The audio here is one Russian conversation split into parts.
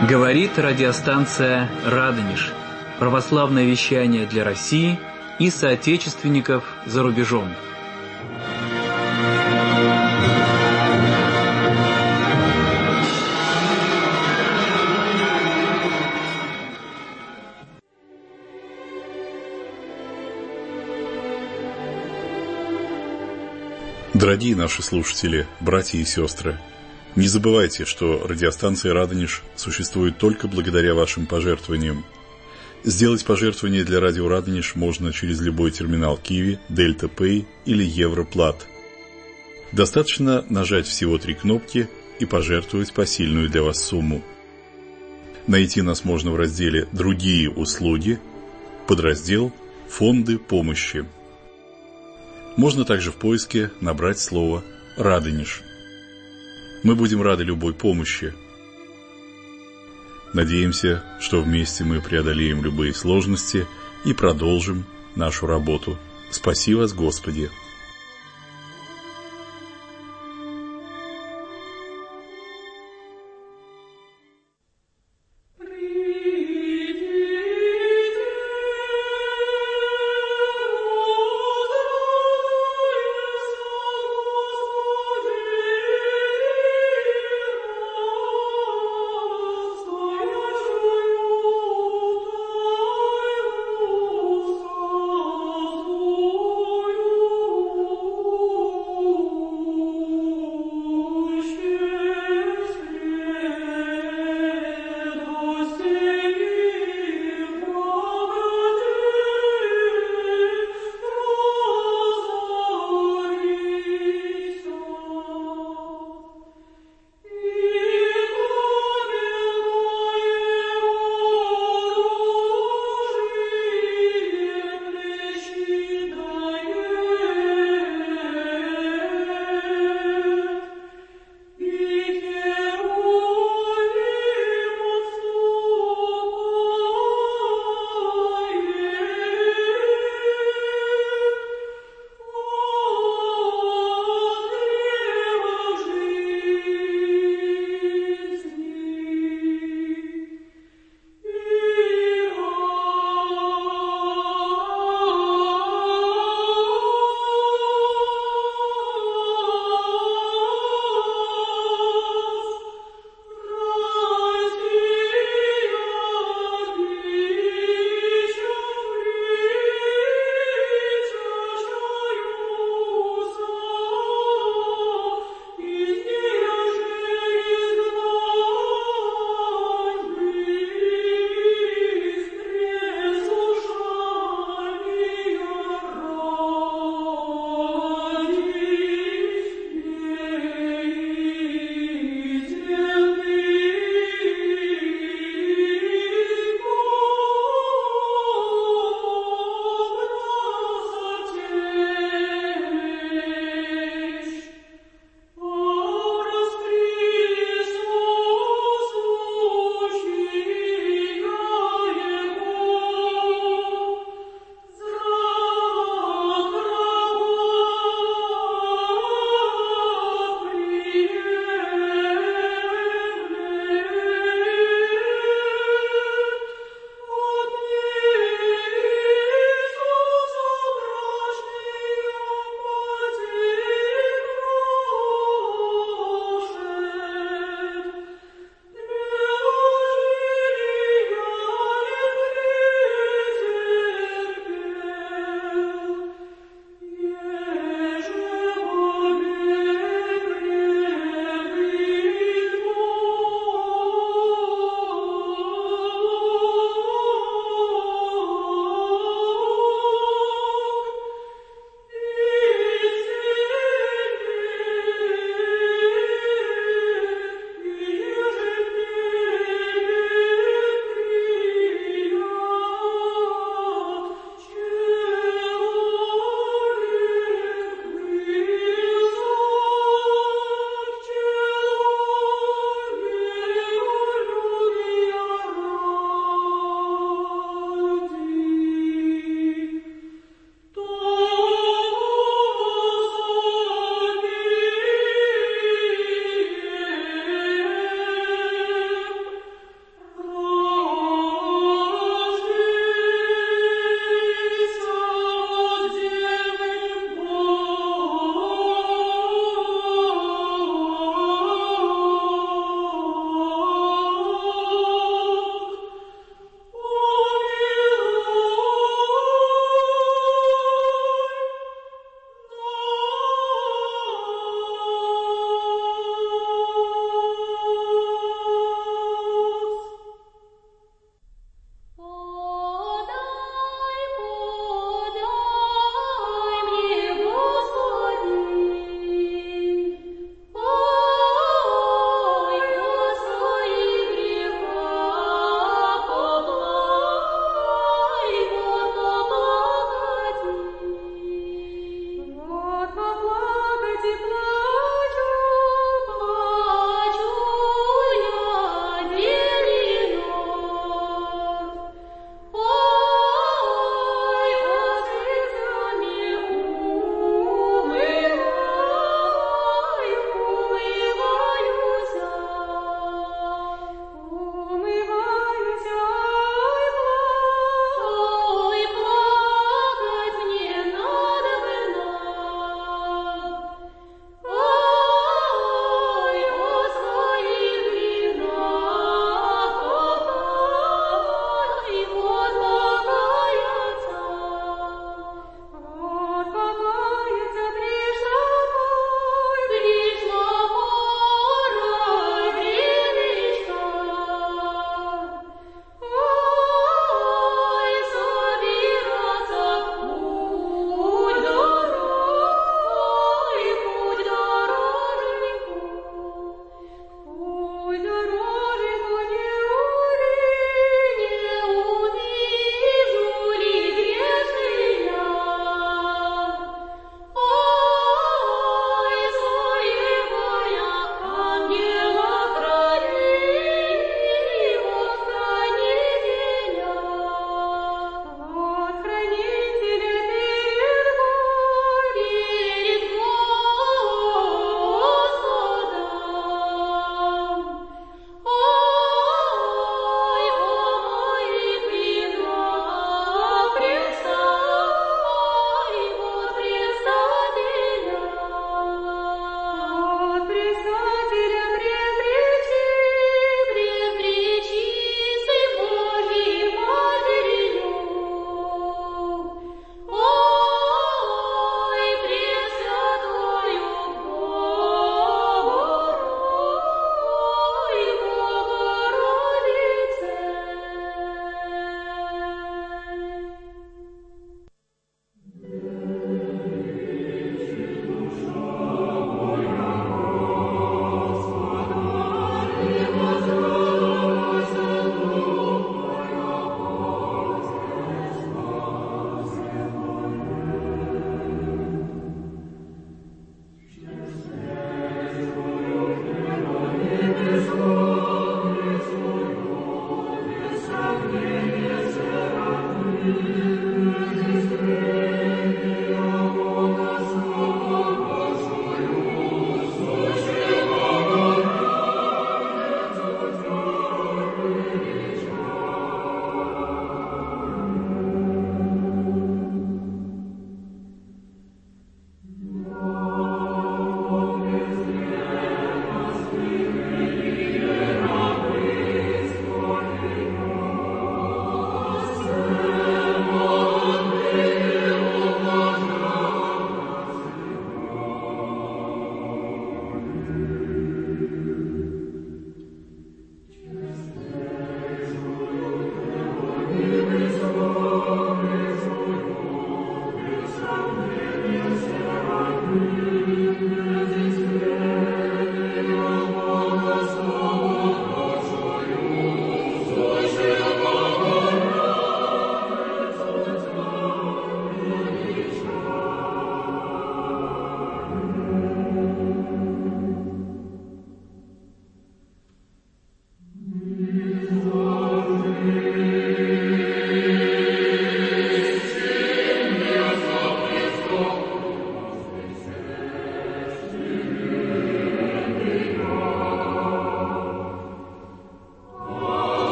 Говорит радиостанция «Радонеж». Православное вещание для России и соотечественников за рубежом. Дорогие наши слушатели, братья и сестры, не забывайте, что радиостанция «Радонеж» существует только благодаря вашим пожертвованиям. Сделать пожертвование для радио «Радонеж» можно через любой терминал Киви, Дельта Пэй или Европлат. Достаточно нажать всего 3 кнопки и пожертвовать посильную для вас сумму. Найти нас можно в разделе «Другие услуги», подраздел «Фонды помощи». Можно также в поиске набрать слово «Радонеж». Мы будем рады любой помощи. Надеемся, что вместе мы преодолеем любые сложности и продолжим нашу работу. Спаси вас, Господи!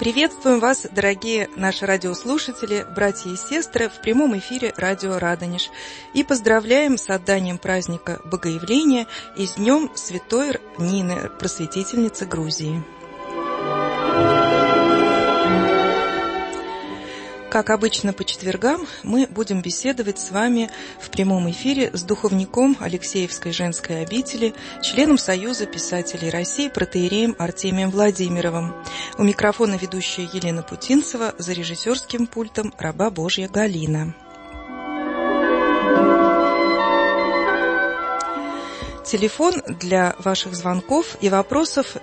Приветствуем вас, дорогие наши радиослушатели, братья и сестры, в прямом эфире радио «Радонеж». И поздравляем с отданием праздника Богоявления и с Днем Святой Нины, просветительницы Грузии. Как обычно, по четвергам мы будем беседовать с вами в прямом эфире с духовником Алексеевской женской обители, членом Союза писателей России, протоиереем Артемием Владимировым. У микрофона ведущая Елена Путинцева, за режиссерским пультом раба Божья Галина. Телефон для ваших звонков и вопросов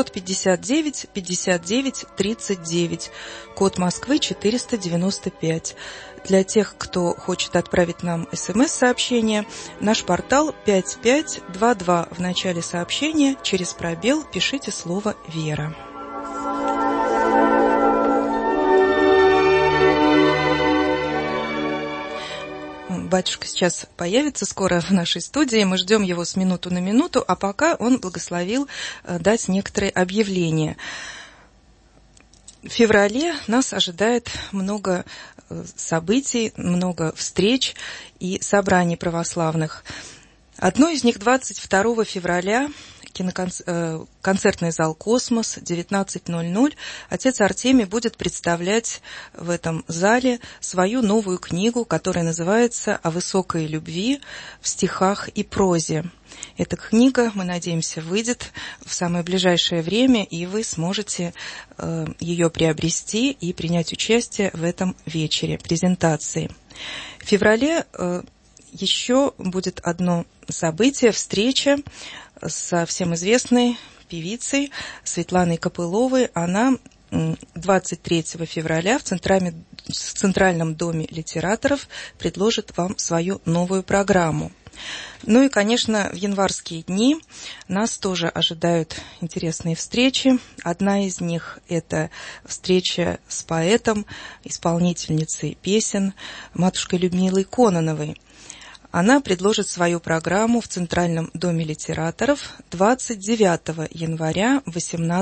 959-59-39, код Москвы 495. Для тех, кто хочет отправить нам СМС-сообщение, наш портал 5522. В начале сообщения через пробел пишите слово «Вера». Батюшка сейчас появится скоро в нашей студии, мы ждем его с минуту на минуту, а пока он благословил дать некоторые объявления. В феврале нас ожидает много событий, много встреч и собраний православных. Одно из них 22 февраля. Концертный зал «Космос», 19:00. Отец Артемий будет представлять в этом зале свою новую книгу, которая называется «О высокой любви в стихах и прозе». Эта книга, мы надеемся, выйдет в самое ближайшее время, и вы сможете ее приобрести и принять участие в этом вечере презентации. В феврале еще будет одно событие, встреча со всем известной певицей Светланой Копыловой. Она 23 февраля в Центральном доме литераторов предложит вам свою новую программу. Ну и, конечно, в январские дни нас тоже ожидают интересные встречи. Одна из них – это встреча с поэтом, исполнительницей песен, матушкой Людмилой Кононовой. Она предложит свою программу в Центральном доме литераторов 29 января в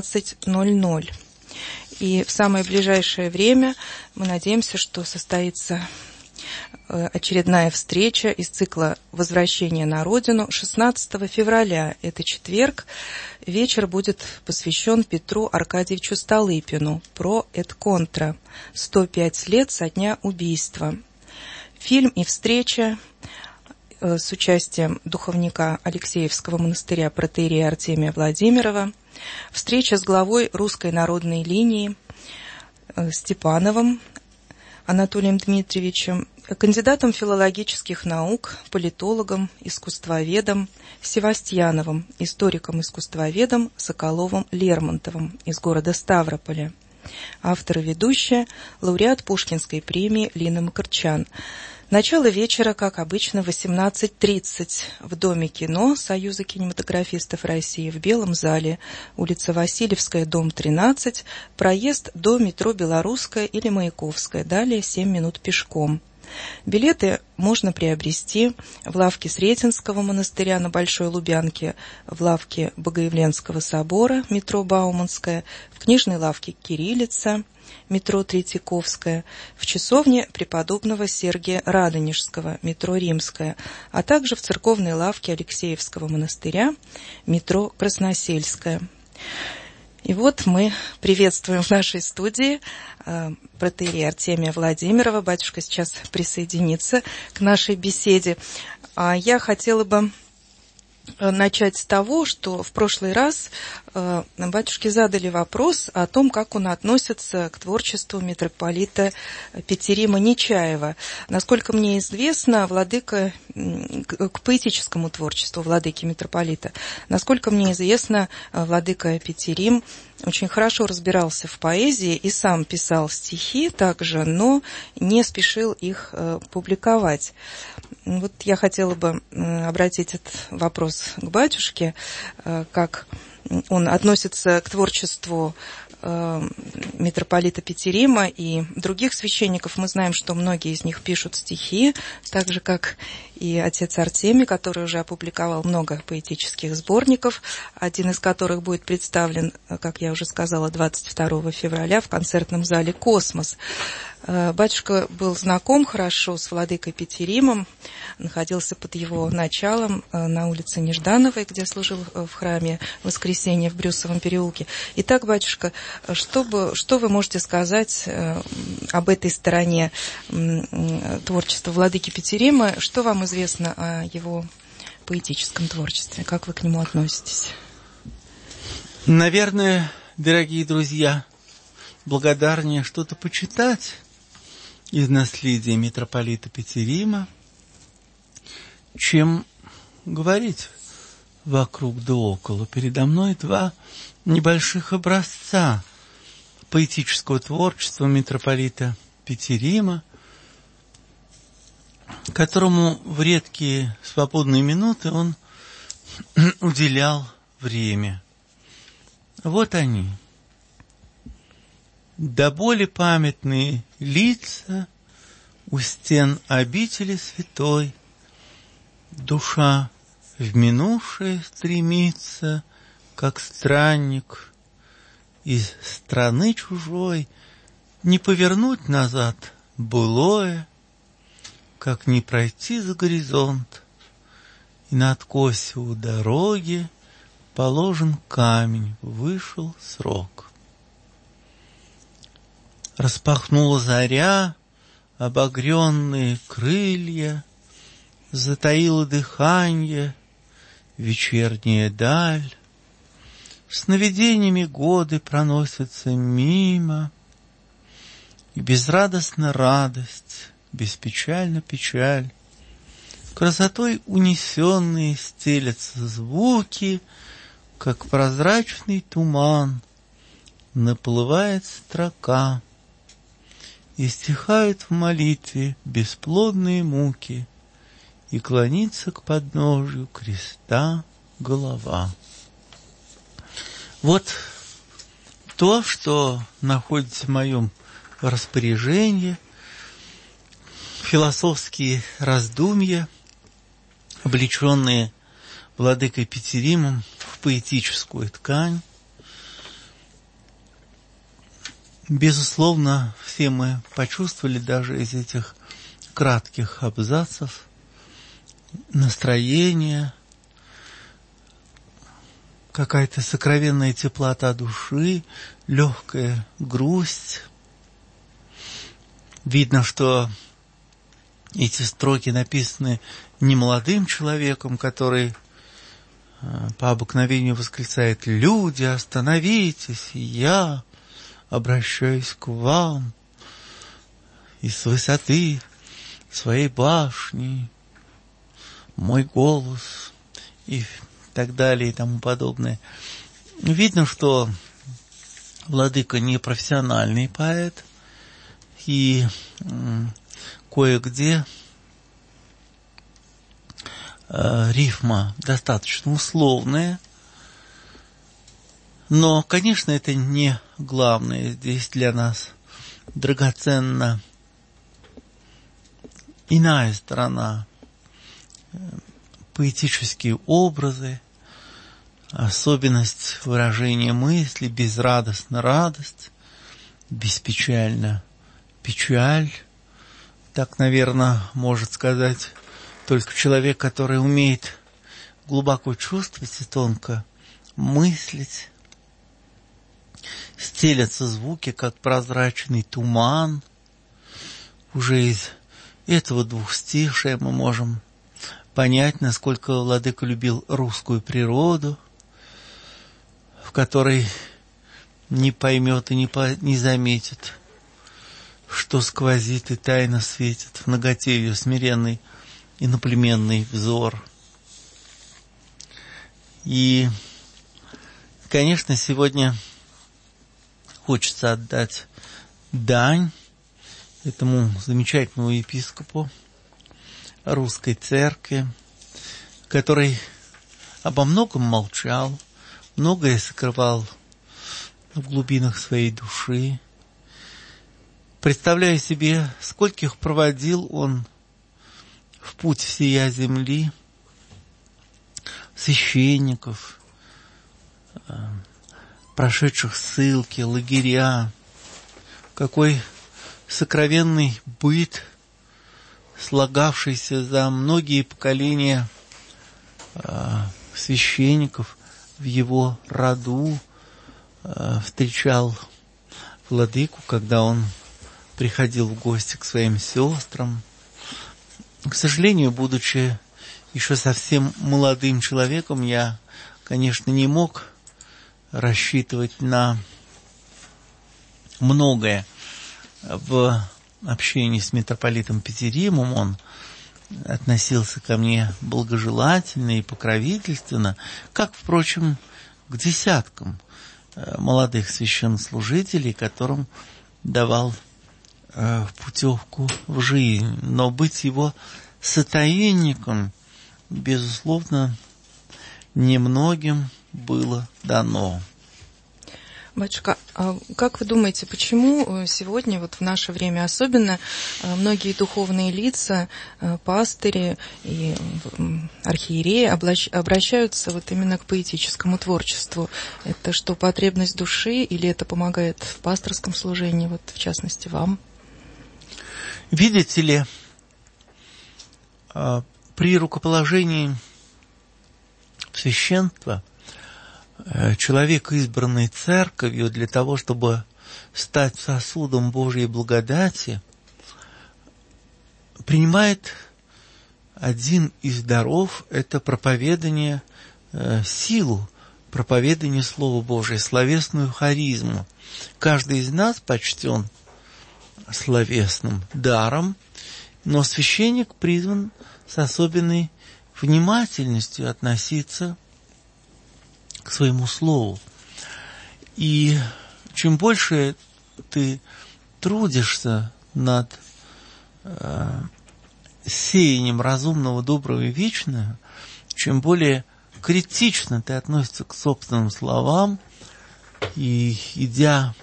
18:00. И в самое ближайшее время мы надеемся, что состоится очередная встреча из цикла «Возвращение на родину» 16 февраля. Это четверг. Вечер будет посвящен Петру Аркадьевичу Столыпину про «Эт контра» 105 лет со дня убийства. Фильм и встреча с участием духовника Алексеевского монастыря протоиерея Артемия Владимирова, встреча с главой русской народной линии Степановым Анатолием Дмитриевичем, кандидатом филологических наук, политологом, искусствоведом Севастьяновым, историком-искусствоведом Соколовым-Лермонтовым из города Ставрополя. Автор и ведущая, лауреат Пушкинской премии Лина Макарчан. Начало вечера, как обычно, в 18:30 в Доме кино Союза кинематографистов России в Белом зале, улица Васильевская, дом 13, проезд до метро Белорусская или Маяковская, далее 7 минут пешком. Билеты можно приобрести в лавке Сретенского монастыря на Большой Лубянке, в лавке Богоявленского собора, метро Бауманская, в книжной лавке Кириллица, метро Третьяковская, в часовне преподобного Сергия Радонежского, метро Римская, а также в церковной лавке Алексеевского монастыря, метро Красносельская. И вот мы приветствуем в нашей студии протоиерея Артемия Владимирова. Батюшка сейчас присоединится к нашей беседе. Я хотела бы начать с того, что в прошлый раз батюшке задали вопрос о том, как он относится к творчеству митрополита Петерима Нечаева. Насколько мне известно, владыка, к поэтическому творчеству владыки митрополита, насколько мне известно, владыка Петерим очень хорошо разбирался в поэзии и сам писал стихи также, но не спешил их публиковать. Вот я хотела бы обратить этот вопрос к батюшке, как он относится к творчеству митрополита Петерима и других священников. Мы знаем, что многие из них пишут стихи, так же, как и отец Артемий, который уже опубликовал много поэтических сборников, один из которых будет представлен, как я уже сказала, 22 февраля в концертном зале «Космос». Батюшка был знаком хорошо с владыкой Петеримом, находился под его началом на улице Неждановой, где служил в храме Воскресения в Брюсовом переулке. Итак, батюшка, что вы можете сказать об этой стороне творчества владыки Петерима? Что вам известно о его поэтическом творчестве? Как вы к нему относитесь? Наверное, дорогие друзья, благодарнее что-то почитать из наследия митрополита Петерима, чем говорить вокруг да около. Передо мной два небольших образца поэтического творчества митрополита Петерима, которому в редкие свободные минуты он уделял время. Вот они. До боли памятные лица у стен обители святой, душа в минувшее стремится, как странник из страны чужой, не повернуть назад былое, как не пройти за горизонт, и на откосе у дороги положен камень, вышел срок. Распахнула заря обогренные крылья, затаило дыханье вечерняя даль. Сновидениями годы проносятся мимо, и безрадостна радость, беспечальна печаль. Красотой унесенные стелятся звуки, как прозрачный туман, наплывает строка, и стихают в молитве бесплодные муки, и клонится к подножию креста голова. Вот то, что находится в моем распоряжении, философские раздумья, облеченные владыкой Петеримом в поэтическую ткань. Безусловно, все мы почувствовали даже из этих кратких абзацев настроение, какая-то сокровенная теплота души, легкая грусть. Видно, что эти строки написаны не молодым человеком, который по обыкновению восклицает: «Люди, остановитесь, я обращаюсь к вам, и с высоты своей башни мой голос», и так далее, и тому подобное. Видно, что владыка не профессиональный поэт, и кое-где рифма достаточно условная. Но, конечно, это не главное. Здесь для нас драгоценна иная сторона. Поэтические образы, особенность выражения мысли, безрадостна радость, беспечальна печаль. Так, наверное, может сказать только человек, который умеет глубоко чувствовать и тонко мыслить. Стелятся звуки, как прозрачный туман. Уже из этого двухстишия мы можем понять, насколько владыка любил русскую природу, в которой не поймет и не заметит, что сквозит и тайно светит в наготе ее смиренный иноплеменный взор. И, конечно, сегодня хочется отдать дань этому замечательному епископу русской церкви, который обо многом молчал, многое скрывал в глубинах своей души, представляя себе, скольких проводил он в путь всея земли, священников, прошедших ссылки, лагеря, какой сокровенный быт, слагавшийся за многие поколения священников в его роду, встречал владыку, когда он приходил в гости к своим сестрам. К сожалению, будучи еще совсем молодым человеком, я, конечно, не мог рассчитывать на многое в общении с митрополитом Петеримом. Он относился ко мне благожелательно и покровительственно, как, впрочем, к десяткам молодых священнослужителей, которым давал путевку в жизнь. Но быть его сотаинником, безусловно, немногим было дано. Батюшка, а как вы думаете, почему сегодня, вот в наше время особенно, многие духовные лица, пастыри и архиереи обращаются вот именно к поэтическому творчеству? Это что, потребность души или это помогает в пасторском служении, вот в частности вам? Видите ли, при рукоположении в священство человек, избранный церковью для того, чтобы стать сосудом Божьей благодати, принимает один из даров – это проповедание, силу проповедания Слова Божия, словесную харизму. Каждый из нас почтен словесным даром, но священник призван с особенной внимательностью относиться к своему слову. И чем больше ты трудишься над сеянием разумного, доброго и вечного, чем более критично ты относишься к собственным словам, и идя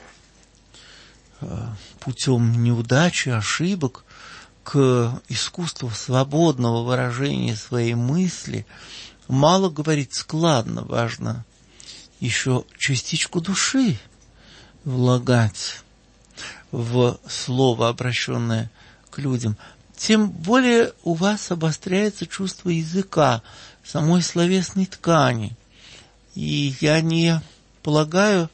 путем неудачи, ошибок, к искусству свободного выражения своей мысли, мало говорить складно, важно еще частичку души влагать в слово, обращенное к людям. Тем более у вас обостряется чувство языка, самой словесной ткани. И я не полагаю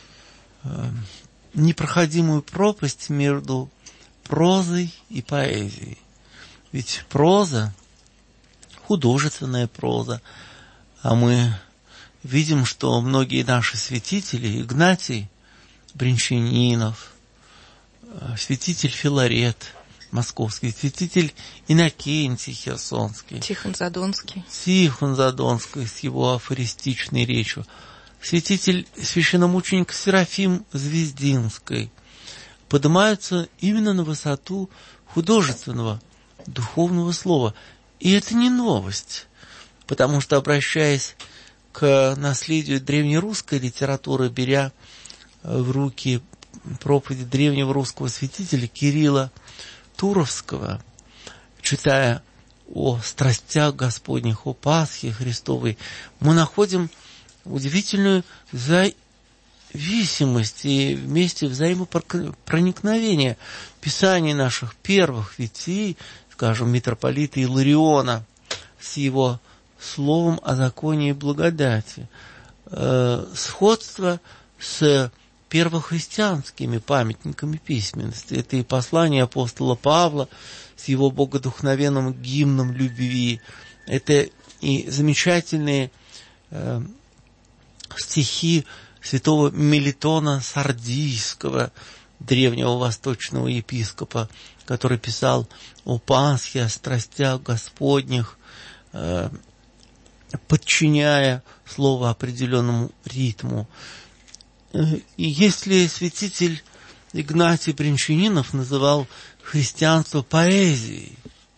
непроходимую пропасть между прозой и поэзией. Ведь проза, художественная проза, а мы видим, что многие наши святители, Игнатий Бринчанинов, святитель Филарет московский, святитель Иннокентий Херсонский, Тихон Задонский с его афористичной речью, святитель священномученик Серафим Звездинский, поднимаются именно на высоту художественного, духовного слова. И это не новость, потому что, обращаясь к наследию древнерусской литературы, беря в руки проповеди древнего русского святителя Кирилла Туровского, читая о страстях Господних, о Пасхе Христовой, мы находим удивительную зависимость и вместе взаимопроникновение писаний наших первых ветвей, скажем, митрополита Илариона с его словом о законе и благодати, сходство с первохристианскими памятниками письменности. Это и послание апостола Павла с его богодухновенным гимном любви, это и замечательные стихи святого Мелитона Сардийского, древнего восточного епископа, который писал о Пасхе, о страстях Господних, подчиняя слово определенному ритму. И если святитель Игнатий Бринчанинов называл христианство поэзией,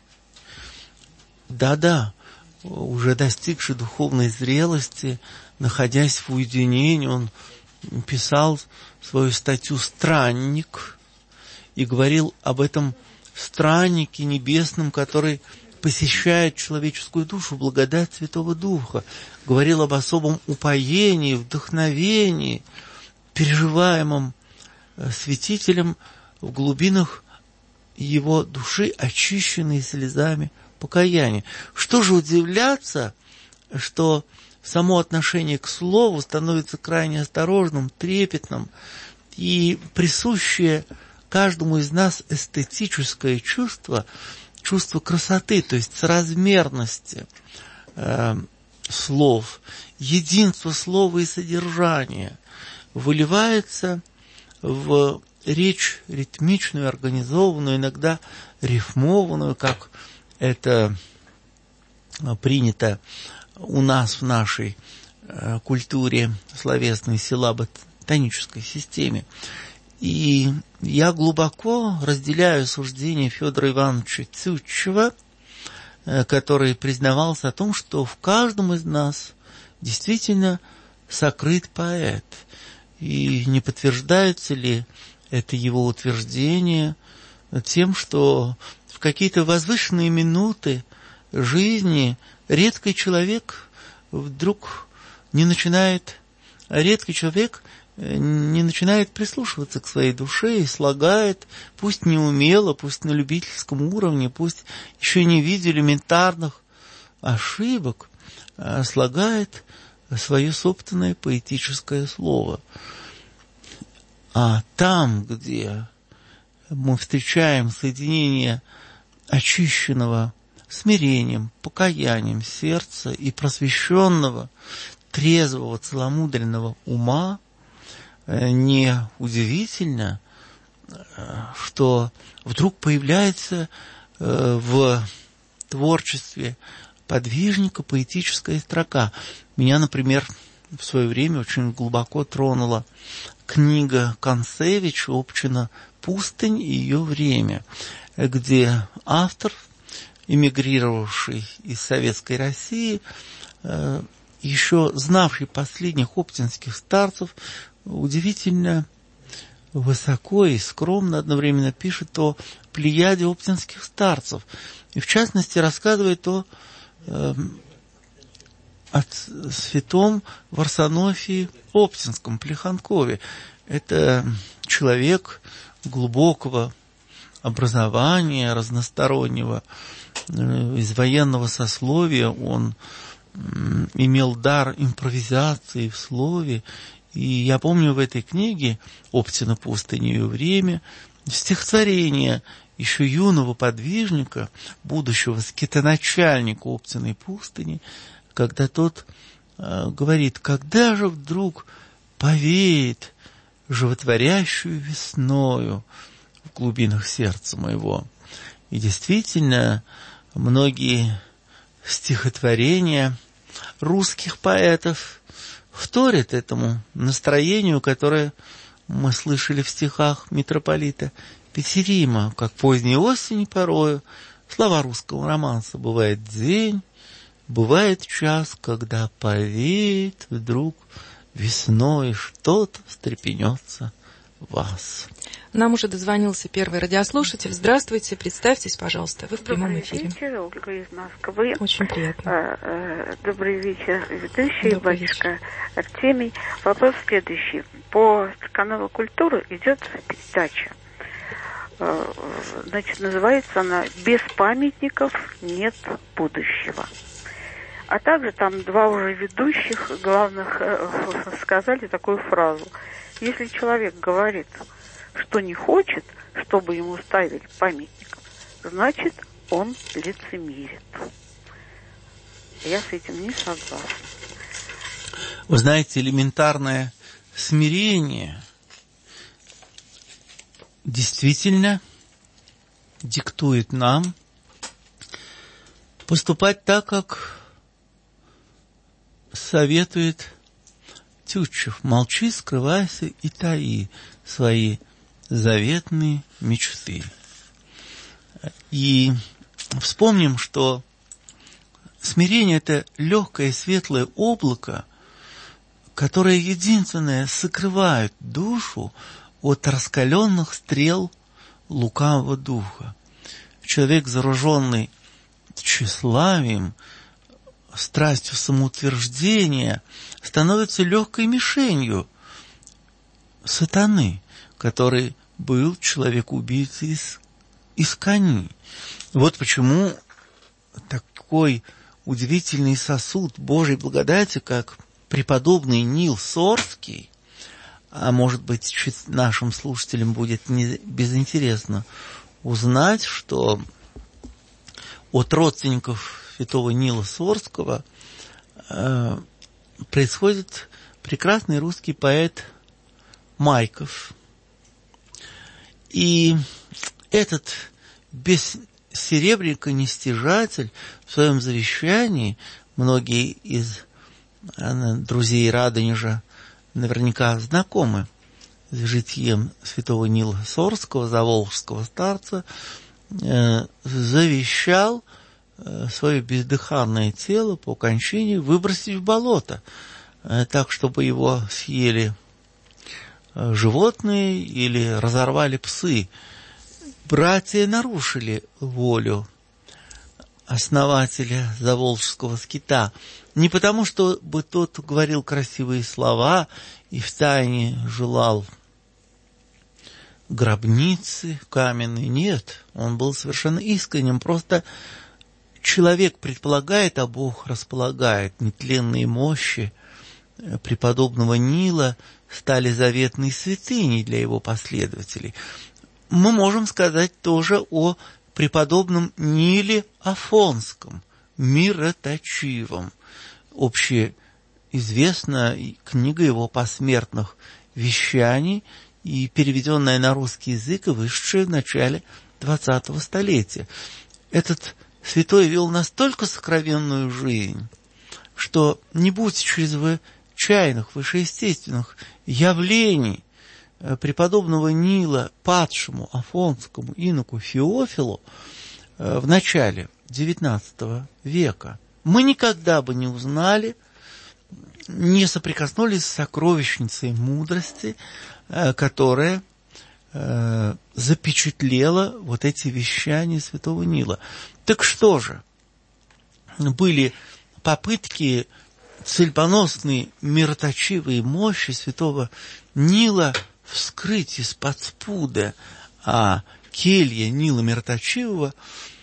да-да, уже достигший духовной зрелости, находясь в уединении, он писал свою статью «Странник» и говорил об этом страннике небесном, который посещает человеческую душу, благодать Святого Духа. Говорил об особом упоении, вдохновении, переживаемом святителем в глубинах его души, очищенной слезами покаяния. Что же удивляться, что само отношение к слову становится крайне осторожным, трепетным, и присущее каждому из нас эстетическое чувство, чувство красоты, то есть соразмерности слов, единство слова и содержания, выливается в речь ритмичную, организованную, иногда рифмованную, как это принято у нас в нашей культуре словесной силлабо-тонической системе. И я глубоко разделяю суждение Федора Ивановича Тютчева, который признавался о том, что в каждом из нас действительно сокрыт поэт. И не подтверждается ли это его утверждение тем, что в какие-то возвышенные минуты жизни редкий человек не начинает прислушиваться к своей душе и слагает, пусть неумело, пусть на любительском уровне, пусть еще не видя элементарных ошибок, слагает свое собственное поэтическое слово. А там, где мы встречаем соединение очищенного смирением, покаянием сердца и просвещенного, трезвого, целомудренного ума, не удивительно, что вдруг появляется в творчестве подвижника поэтическая строка. Меня, например, в свое время очень глубоко тронула книга Концевича «Община пустынь и ее время», где автор, эмигрировавший из Советской России, еще знавший последних оптинских старцев, удивительно высоко и скромно одновременно пишет о плеяде оптинских старцев. И в частности рассказывает о святом Варсонофии Оптинском, Плеханкове. Это человек глубокого образования, разностороннего, из военного сословия. Он имел дар импровизации в слове. И я помню в этой книге «Оптина пустынь и ее время» стихотворение еще юного подвижника, будущего скитоначальника Оптиной пустыни, когда тот говорит: «Когда же вдруг повеет животворящую весною в глубинах сердца моего?» И действительно, многие стихотворения русских поэтов вторят этому настроению, которое мы слышали в стихах митрополита Петерима, как поздней осени порою. Слова русского романса: «Бывает день, бывает час, когда повеет вдруг весной, что-то встрепенется в вас». Нам уже дозвонился первый радиослушатель. Здравствуйте, представьтесь, пожалуйста. Вы в прямом эфире. Добрый вечер, Ольга из Москвы. Очень приятно. Добрый вечер, ведущий, батюшка Артемий. Вопрос следующий. По каналу «Культура» идет передача. Значит, называется она «Без памятников нет будущего». А также там два уже ведущих главных сказали такую фразу: если человек говорит, что не хочет, чтобы ему ставили памятник, значит, он лицемерит. Я с этим не согласна. Вы знаете, элементарное смирение действительно диктует нам поступать так, как советует Тютчев: молчи, скрывайся и таи свои заветные мечты. И вспомним, что смирение – это легкое светлое облако, которые единственное сокрывают душу от раскаленных стрел лукавого духа. Человек, зараженный тщеславием, страстью самоутверждения, становится легкой мишенью сатаны, который был человек-убийцей из Кани. Вот почему такой удивительный сосуд Божьей благодати, как преподобный Нил Сорский, а может быть, нашим слушателям будет не безинтересно узнать, что от родственников святого Нила Сорского происходит прекрасный русский поэт Майков. И этот бессеребренника-нестяжатель в своем завещании, многие из друзей Радонежа наверняка знакомы с житием святого Нила Сорского, заволжского старца, завещал свое бездыханное тело по кончине выбросить в болото, так, чтобы его съели животные или разорвали псы. Братья нарушили волю основателя заволжского скита. Не потому, что бы тот говорил красивые слова и втайне желал гробницы каменной. Нет, он был совершенно искренним. Просто человек предполагает, а Бог располагает. Нетленные мощи преподобного Нила стали заветной святыней для его последователей. Мы можем сказать тоже о преподобном Ниле Афонском, мироточивом. Общеизвестна книга его посмертных вещаний и переведенная на русский язык и вышедшая в начале 20-го столетия. Этот святой вел настолько сокровенную жизнь, что не будь чрезвычайных, вышеестественных явлений преподобного Нила падшему афонскому иноку Феофилу в начале XIX века, мы никогда бы не узнали, не соприкоснулись с сокровищницей мудрости, которая запечатлела вот эти вещания святого Нила. Так что же? Были попытки цельбоносной мироточивой мощи святого Нила вскрыть из-под спуда, а келья Нила Мироточивого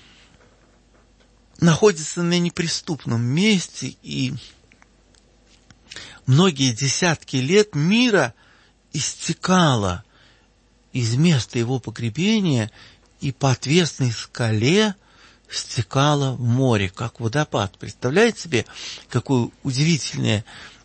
находится на неприступном месте, и многие десятки лет мира истекало из места его погребения и по отвесной скале стекало в море, как водопад. Представляете себе, какое удивительное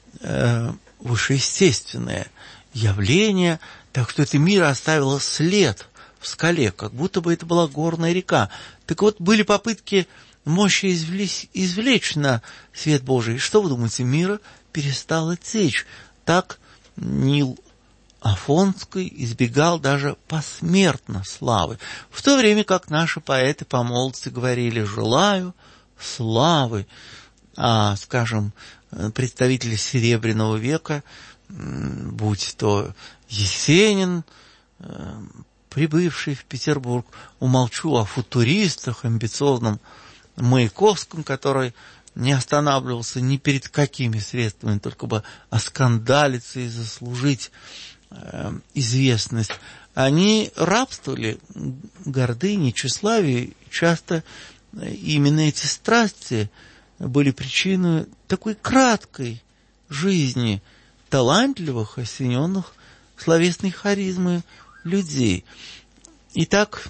вышеестественное явление, так что это мир оставило след в скале, как будто бы это была горная река. Так вот, были попытки мощи извлечь на свет Божий. Что вы думаете, мира перестала течь. Так Нил Афонский избегал даже посмертно славы, в то время как наши поэты по молодости говорили: «желаю славы». А, скажем, представители Серебряного века, будь то Есенин, прибывший в Петербург, умолчу о футуристах, амбициозном Маяковском, который не останавливался ни перед какими средствами, только бы оскандалиться и заслужить известность. Они рабствовали гордыне, тщеславию. Часто именно эти страсти были причиной такой краткой жизни талантливых, осененных словесной харизмой людей. Итак,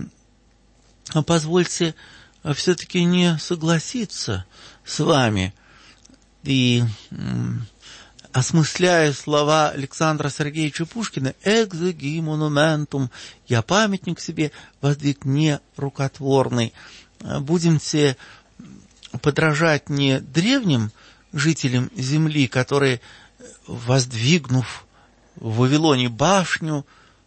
позвольте все-таки не согласиться с вами и, осмысляя слова Александра Сергеевича Пушкина, «экзеги монументум», «я памятник себе воздвиг не рукотворный», будемте подражать не древним жителям земли, которые, воздвигнув в Вавилоне башню,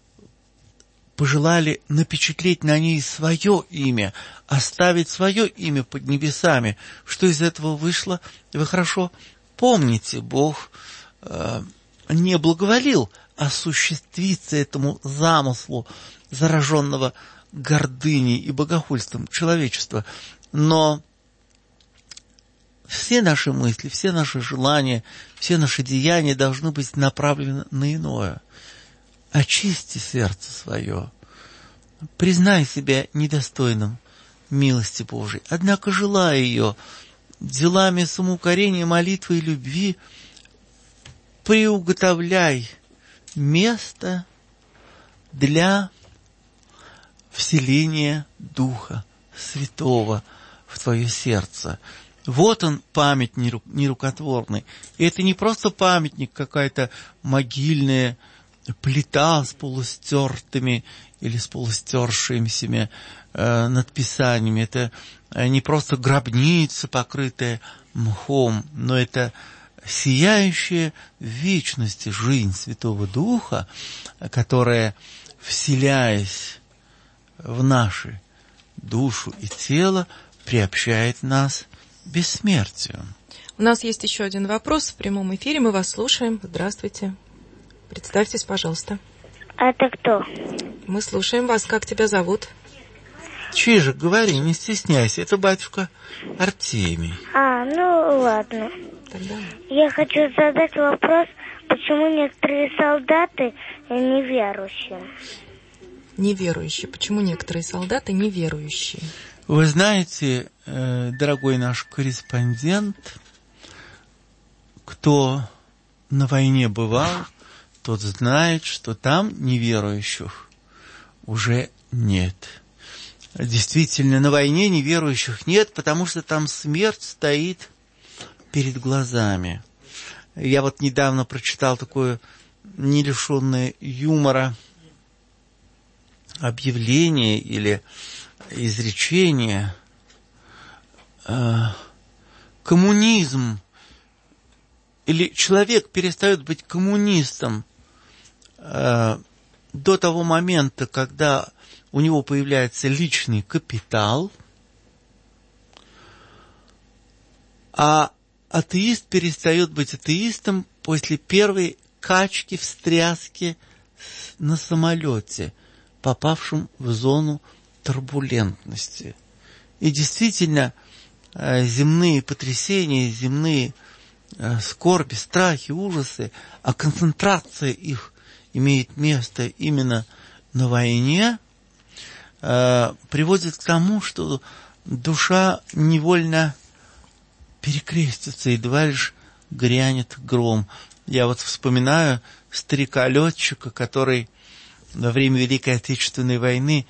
пожелали напечатлеть на ней свое имя, оставить свое имя под небесами. Что из этого вышло, вы хорошо помните. Бог не благоволил осуществиться этому замыслу, зараженного гордыней и богохульством человечества. Но все наши мысли, все наши желания, все наши деяния должны быть направлены на иное. Очисти сердце свое, признай себя недостойным милости Божией, однако желай ее делами самоукорения, молитвы и любви, приуготовляй место для вселения Духа Святого в твое сердце. Вот он, памятник нерукотворный. И это не просто памятник, какая-то могильная плита с полустертыми или с полустершимися надписаниями. Это не просто гробница, покрытая мхом, но это сияющая в вечности жизнь Святого Духа, которая, вселяясь в наши душу и тело, приобщает нас к бессмертию. У нас есть еще один вопрос в прямом эфире. Мы вас слушаем. Здравствуйте. Представьтесь, пожалуйста. А это кто? Мы слушаем вас. Как тебя зовут? Чижик, говори, не стесняйся. Это батюшка Артемий. Ну ладно. Тогда... Я хочу задать вопрос, почему некоторые солдаты неверующие? Неверующие. Почему некоторые солдаты неверующие? Вы знаете, дорогой наш корреспондент, кто на войне бывал, тот знает, что там неверующих уже нет. Действительно, на войне неверующих нет, потому что там смерть стоит перед глазами. Я вот недавно прочитал такое не лишенное юмора объявление или изречение. Коммунизм или человек перестает быть коммунистом до того момента, когда у него появляется личный капитал, а атеист перестает быть атеистом после первой качки, встряски на самолете, попавшем в зону турбулентности. И действительно, земные потрясения, земные скорби, страхи, ужасы, а концентрация их имеет место именно на войне, приводит к тому, что душа невольно перекрестится, едва лишь грянет гром. Я вот вспоминаю старика-летчика, который во время Великой Отечественной войны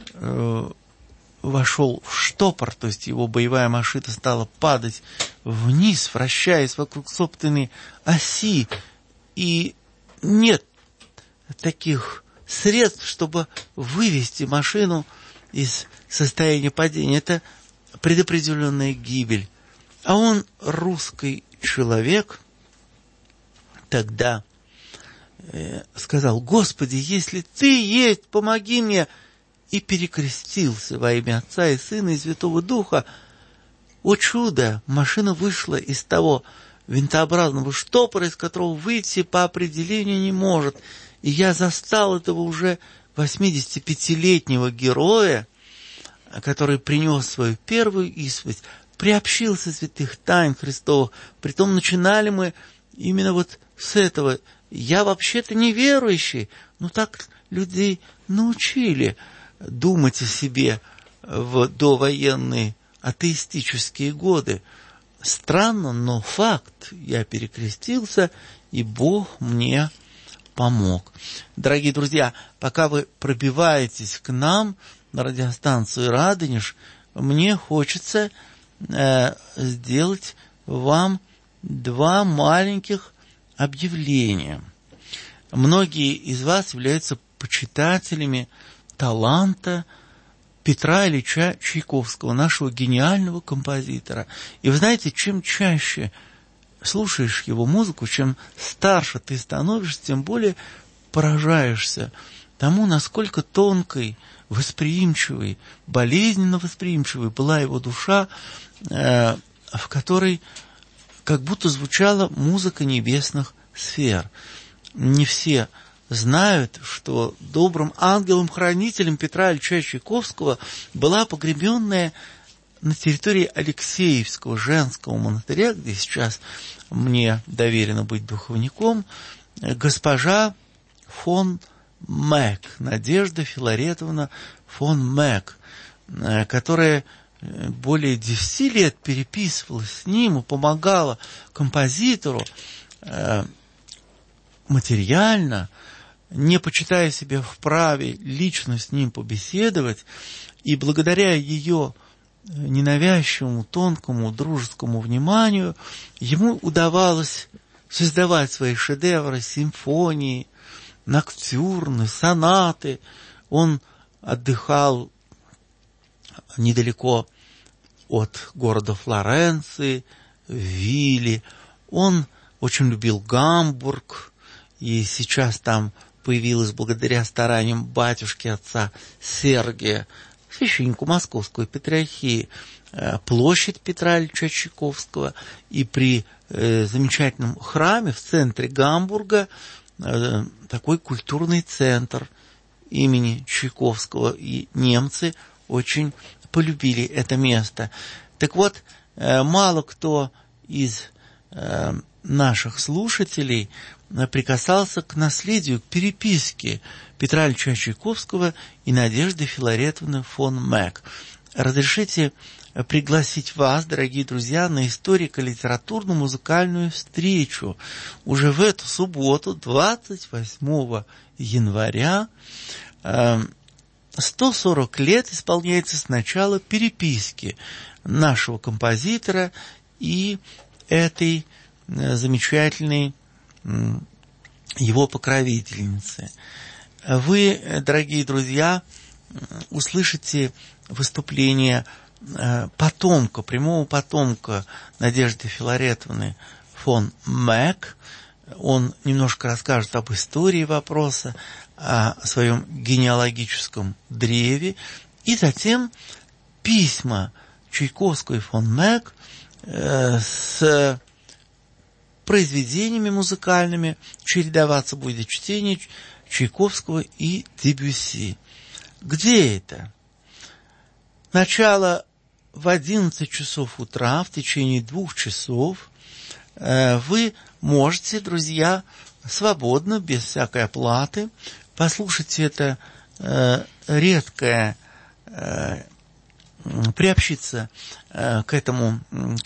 вошел в штопор, то есть его боевая машина стала падать вниз, вращаясь вокруг собственной оси, и нет таких средств, чтобы вывести машину из состояния падения. Это предопределенная гибель. А он, русский человек, тогда сказал: «Господи, если Ты есть, помоги мне!» И перекрестился во имя Отца и Сына и Святого Духа. О чудо! Машина вышла из того винтообразного штопора, из которого выйти по определению не может. И я застал этого уже 85-летнего героя, который принес свою первую исповедь, приобщился святых тайн Христовых. Притом начинали мы именно вот с этого. Я вообще-то неверующий, но так людей научили думать о себе в довоенные атеистические годы. Странно, но факт. Я перекрестился, и Бог мне помог. Дорогие друзья, пока вы пробиваетесь к нам на радиостанцию «Радонеж», мне хочется сделать вам два маленьких объявления. Многие из вас являются почитателями таланта Петра Ильича Чайковского, нашего гениального композитора. И вы знаете, чем чаще слушаешь его музыку, чем старше ты становишься, тем более поражаешься тому, насколько тонкой, восприимчивой, болезненно восприимчивой была его душа, в которой как будто звучала музыка небесных сфер. Не все знают, что добрым ангелом-хранителем Петра Ильича Чайковского была погребенная на территории Алексеевского женского монастыря, где сейчас мне доверено быть духовником, госпожа фон Мек, Надежда Филаретовна фон Мек, которая более 10 лет переписывалась с ним и помогала композитору материально, не почитая себя вправе лично с ним побеседовать, и благодаря ее ненавязчивому, тонкому, дружескому вниманию ему удавалось создавать свои шедевры, симфонии, ноктюрны, сонаты. Он отдыхал недалеко от города Флоренции, в Вилле. Он очень любил Гамбург, и сейчас там появилась благодаря стараниям батюшки отца Сергия, священнику Московской Патриархии, площадь Петра Ильича Чайковского, и при замечательном храме в центре Гамбурга такой культурный центр имени Чайковского, и немцы очень полюбили это место. Так вот, мало кто из наших слушателей прикасался к наследию, к переписке Петра Ильича Чайковского и Надежды Филаретовны фон Мек. Разрешите пригласить вас, дорогие друзья, на историко-литературно-музыкальную встречу уже в эту субботу, 28 января. 140 лет исполняется с начала переписки нашего композитора и этой замечательной его покровительницы. Вы, дорогие друзья, услышите выступление потомка, прямого потомка Надежды Филаретовны фон Мек. Он немножко расскажет об истории вопроса, о своем генеалогическом древе, и затем письма Чайковского и фон Мек с произведениями музыкальными, чередоваться будет чтение Чайковского и Дебюсси. Где это? Начало в 11 часов утра, в течение 2 часов. Вы можете, друзья, свободно, без всякой оплаты, послушать это редкое, приобщиться к этому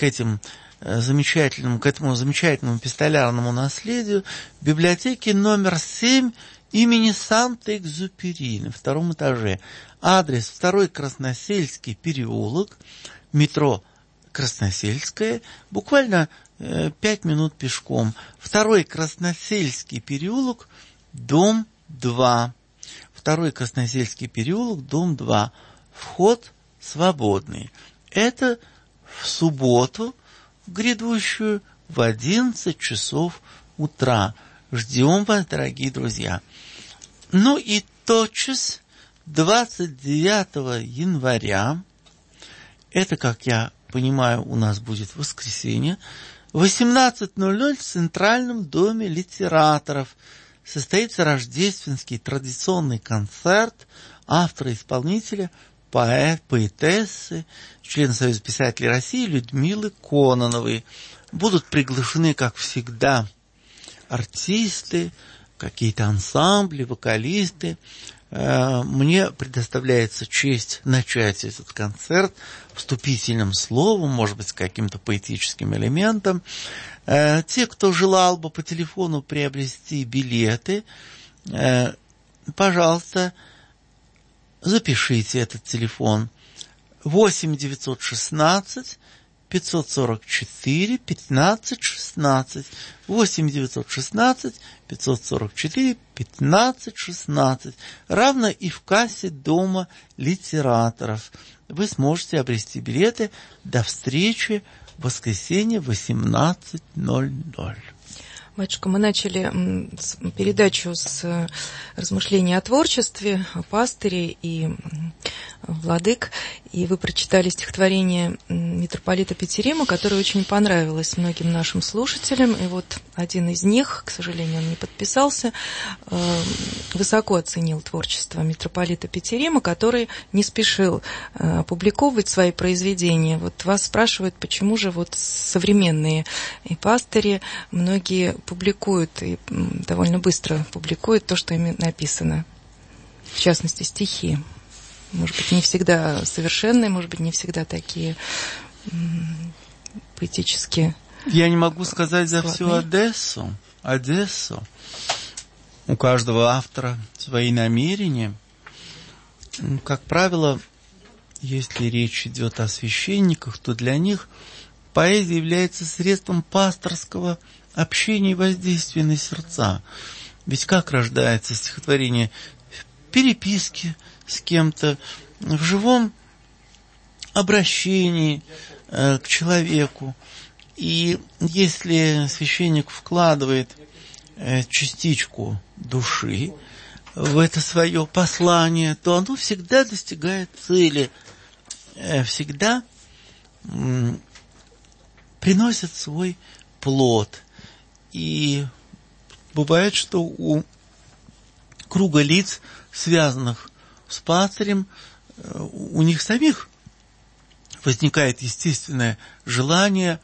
замечательному эпистолярному наследию в библиотеке номер 7 имени Санта-Экзюпери на 2 этаже. Адрес 2 Красносельский переулок, метро Красносельское, буквально 5 минут пешком. 2 Красносельский переулок, дом 2. 2 Красносельский переулок, дом 2. Вход свободный. Это в субботу, в грядущую, в 11 часов утра. Ждем вас, дорогие друзья. Ну и тотчас 29 января, это, как я понимаю, у нас будет воскресенье, в 18:00 в Центральном доме литераторов состоится рождественский традиционный концерт автора-исполнителя, поэтессы, члена Союза писателей России Людмилы Кононовой. Будут приглашены, как всегда, артисты, какие-то ансамбли, вокалисты. Мне предоставляется честь начать этот концерт вступительным словом, может быть, с каким-то поэтическим элементом. Те, кто желал бы по телефону приобрести билеты, пожалуйста, запишите этот телефон. 8-916 544 15 16. 8-916 544 15 16. Равно и в кассе Дома литераторов. Вы сможете обрести билеты до встречи в воскресенье 18:00. Батюшка, мы начали передачу с размышлений о творчестве, о пастыре и владык, и вы прочитали стихотворение митрополита Петерима, которое очень понравилось многим нашим слушателям. И вот один из них, к сожалению, он не подписался, высоко оценил творчество митрополита Петерима, который не спешил опубликовывать свои произведения. Вот вас спрашивают, почему же вот современные пастыри многие публикуют и довольно быстро публикуют то, что им написано, в частности, стихи. Может быть, не всегда совершенные, может быть, не всегда такие поэтические. Я не могу сказать за складные. всю Одессу. У каждого автора свои намерения. Как правило, если речь идет о священниках, то для них поэзия является средством пасторского общения и воздействия на сердца. Ведь как рождается стихотворение? В переписке с кем-то, в живом обращении к человеку. И если священник вкладывает частичку души в это свое послание, то оно всегда достигает цели, всегда приносит свой плод. И бывает, что у круга лиц, связанных с пастырем, у них самих возникает естественное желание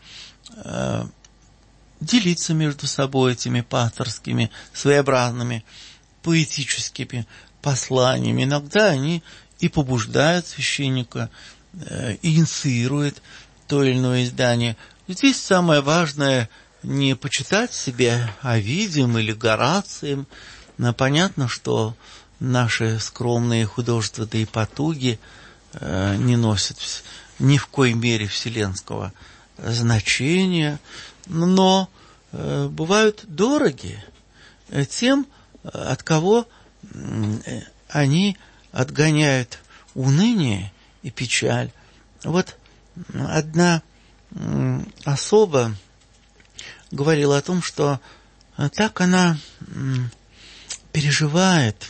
делиться между собой этими пасторскими, своеобразными, поэтическими посланиями. Иногда они и побуждают священника, и инициируют то или иное издание. Здесь самое важное не почитать себя Овидием или Горацием. Но понятно, что наши скромные художества, да и потуги не носят ни в коей мере вселенского значения, но бывают дороги тем, от кого они отгоняют уныние и печаль. Вот одна особа говорила о том, что так она переживает,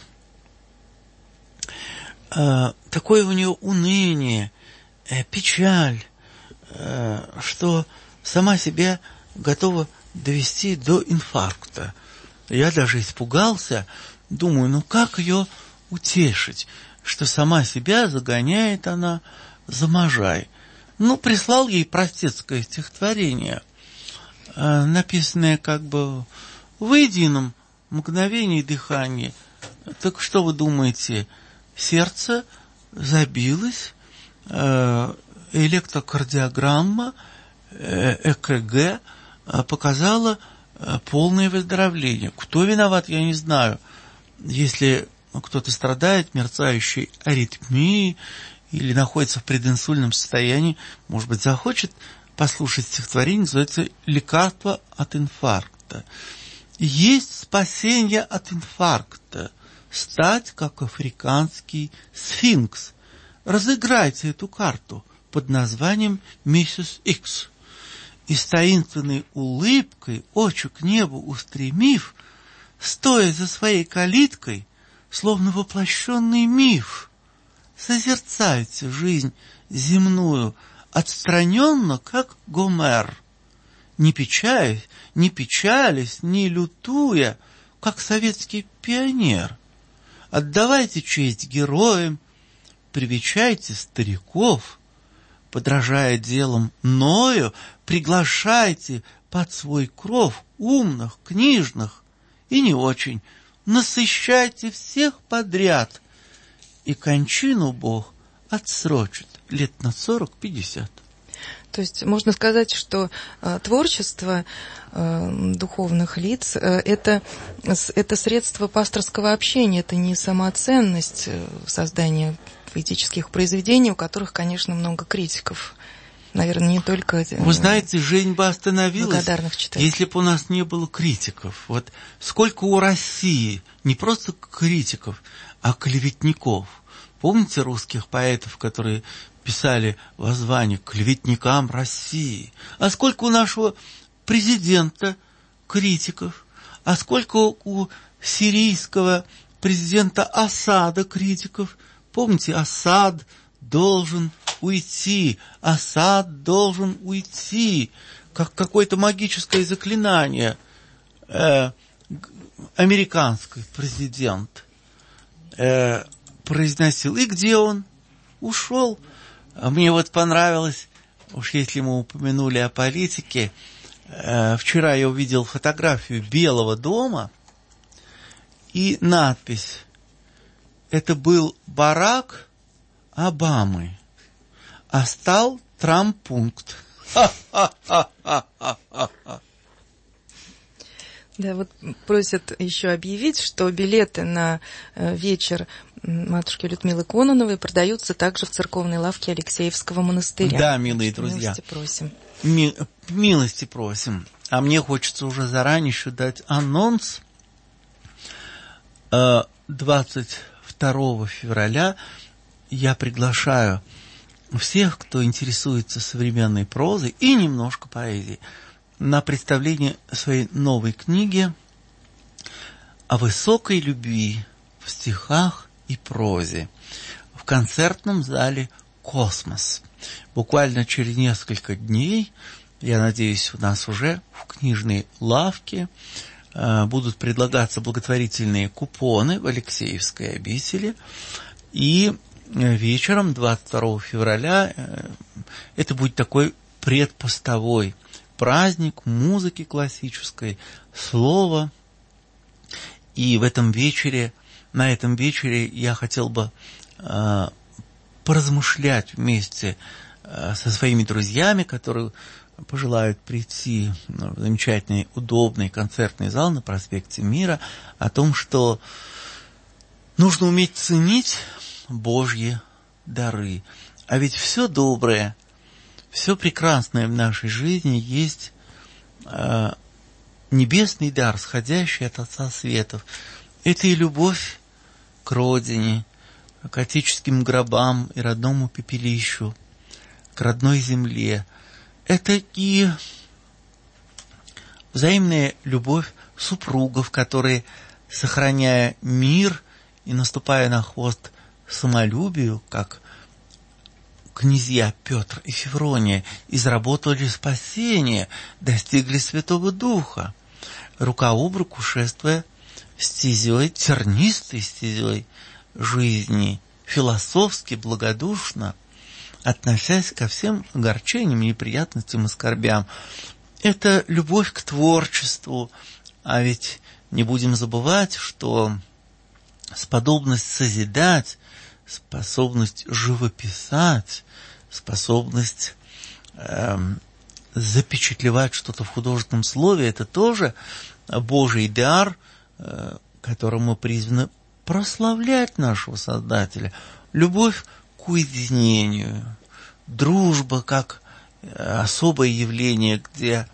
такое у нее уныние, печаль, что сама себя готова довести до инфаркта. Я даже испугался, думаю, как ее утешить, что сама себя загоняет она за можай. Прислал ей простецкое стихотворение, написанное как бы в едином мгновении дыхания. Так что вы думаете? Сердце забилось, электрокардиограмма, ЭКГ показала полное выздоровление. Кто виноват, я не знаю. Если кто-то страдает мерцающей аритмией или находится в прединсультном состоянии, может быть, захочет послушать стихотворение, называется «Лекарство от инфаркта». Есть спасение от инфаркта. Стать, как африканский сфинкс. Разыграйте эту карту под названием «Миссис Икс». И с таинственной улыбкой, очи к небу устремив, стоя за своей калиткой, словно воплощенный миф, созерцайте жизнь земную отстраненно, как Гомер, не печалясь, не лютуя, как советский пионер. Отдавайте честь героям, привечайте стариков, подражая делам Ною, приглашайте под свой кров умных, книжных и не очень, насыщайте всех подряд, и кончину Бог отсрочит лет на 40-50. То есть можно сказать, что творчество духовных лиц это средство пасторского общения, это не самоценность создания поэтических произведений, у которых, конечно, много критиков. Наверное, не только... Вы знаете, жизнь бы остановилась, благодарных читателей, если бы у нас не было критиков. Вот сколько у России не просто критиков, а клеветников. Помните русских поэтов, которые писали воззвание к клеветникам России? А сколько у нашего президента критиков? А сколько у сирийского президента Асада критиков? Помните, Асад должен уйти, Асад должен уйти, как какое-то магическое заклинание. Американский президент произносил. И где он? Ушел. Мне вот понравилось, уж если мы упомянули о политике, вчера я увидел фотографию Белого дома и надпись. Это был Барак Обамы, а стал Трампункт. Да, вот просят еще объявить, что билеты на вечер матушки Людмилы Кононовой продаются также в церковной лавке Алексеевского монастыря. Да, милые друзья. Милости просим. Милости просим. А мне хочется уже заранее еще дать анонс. 22 февраля я приглашаю всех, кто интересуется современной прозой и немножко поэзией, на представление своей новой книги о высокой любви в стихах и прозе в концертном зале «Космос». Буквально через несколько дней, я надеюсь, у нас уже в книжной лавке будут предлагаться благотворительные купоны в Алексеевской обители. И вечером 22 февраля это будет такой предпостовой праздник музыки классической, слова. И в этом вечере, на этом вечере я хотел бы поразмышлять вместе со своими друзьями, которые пожелают прийти в замечательный, удобный концертный зал на проспекте Мира, о том, что нужно уметь ценить Божьи дары. А ведь все доброе, все прекрасное в нашей жизни есть небесный дар, сходящий от Отца Светов. Это и любовь к родине, к отеческим гробам и родному пепелищу, к родной земле. Это и взаимная любовь супругов, которые, сохраняя мир и наступая на хвост самолюбию, как князья Петр и Феврония, изработали спасение, достигли Святого Духа, рука об руку шествуя стезей, тернистой стезей жизни, философски, благодушно, относясь ко всем огорчениям, неприятностям и скорбям. Это любовь к творчеству, а ведь не будем забывать, что способность созидать, способность живописать, способность запечатлевать что-то в художественном слове, это тоже Божий дар, которым мы призваны прославлять нашего Создателя. Любовь к уединению, дружба как особое явление, где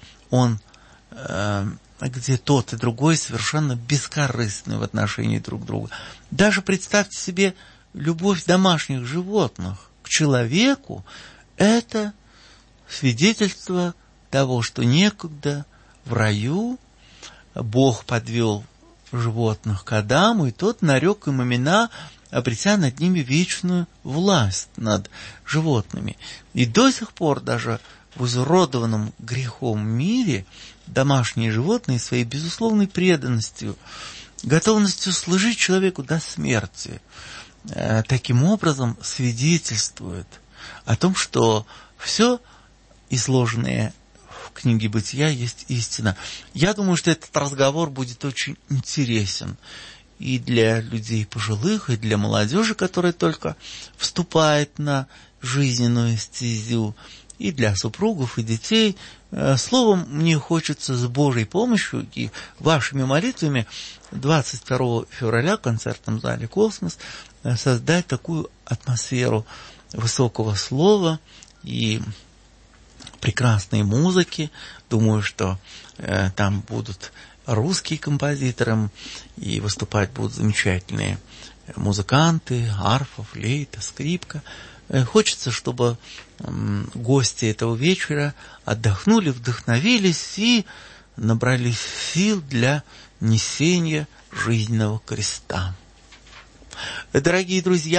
где тот и другой совершенно бескорыстны в отношении друг друга. Даже представьте себе любовь домашних животных к человеку, это свидетельство того, что некогда в раю Бог подвел животных к Адаму, и тот нарек им имена, обретя над ними вечную власть над животными. И до сих пор даже в изуродованном грехом мире домашние животные своей безусловной преданностью, готовностью служить человеку до смерти, таким образом свидетельствуют о том, что все изложенное в книге «Бытия» есть истина. Я думаю, что этот разговор будет очень интересен и для людей пожилых, и для молодежи, которая только вступает на жизненную стезю, и для супругов, и детей. Словом, мне хочется с Божьей помощью и вашими молитвами 22 февраля в концертном зале «Космос» создать такую атмосферу высокого слова и прекрасной музыки. Думаю, что там будут русские композиторы, и выступать будут замечательные музыканты, арфа, флейта, скрипка. Хочется, чтобы гости этого вечера отдохнули, вдохновились и набрались сил для несения жизненного креста. Дорогие друзья,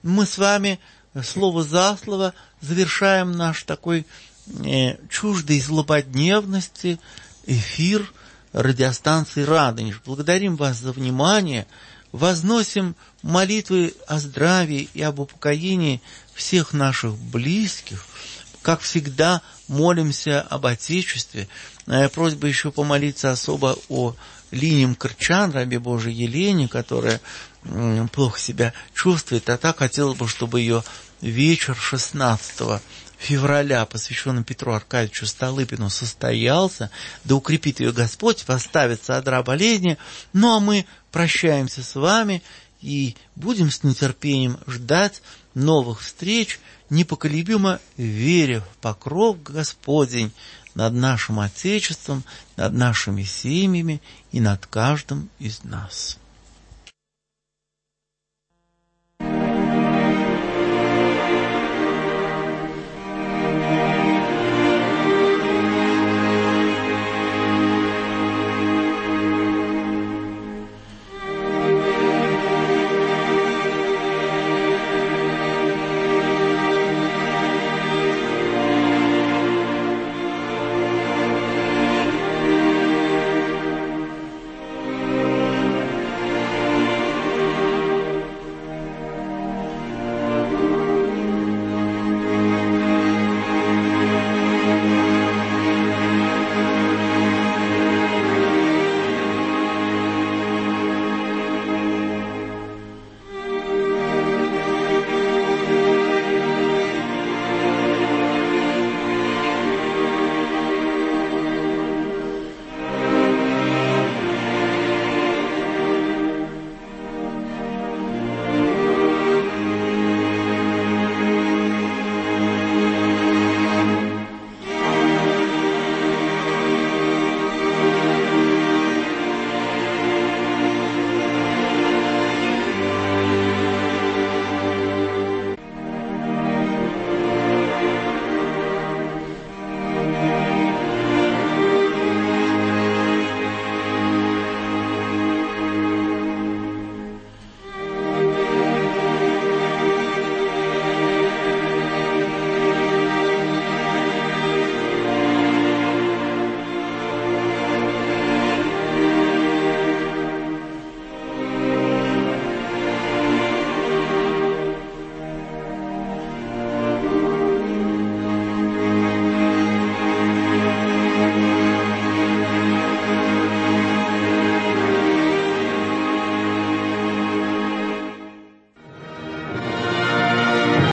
мы с вами слово за слово завершаем наш такой чуждой злободневности эфир радиостанции «Радонеж». Благодарим вас за внимание, возносим молитвы о здравии и об упокоении всех наших близких. Как всегда, молимся об Отечестве. Просьба еще помолиться особо о Лине Мкрчан, рабе Божией Елене, которая плохо себя чувствует, а так хотелось бы, чтобы ее вечер 16 февраля, посвященный Петру Аркадьевичу Столыпину, состоялся, да укрепит ее Господь, поставится одра болезни. Ну а мы прощаемся с вами и будем с нетерпением ждать новых встреч, непоколебимо веря в покров Господень над нашим Отечеством, над нашими семьями и над каждым из нас.